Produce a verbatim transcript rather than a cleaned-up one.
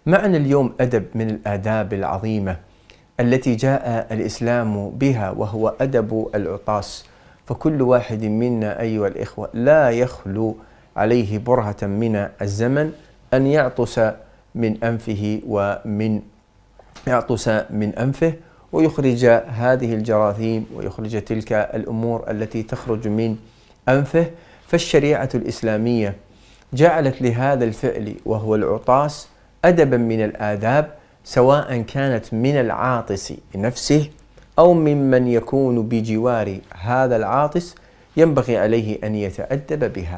معنا اليوم أدب من الآداب العظيمة التي جاء الإسلام بها، وهو أدب العطاس. فكل واحد منا أيها الإخوة لا يخلو عليه برهة من الزمن أن يعطس من أنفه ومن يعطس من أنفه ويخرج هذه الجراثيم ويخرج تلك الأمور التي تخرج من أنفه. فالشريعة الإسلامية جعلت لهذا الفعل وهو العطاس أدبا من الآداب، سواء كانت من العاطس نفسه أو ممن يكون بجوار هذا العاطس، ينبغي عليه أن يتأدب بها.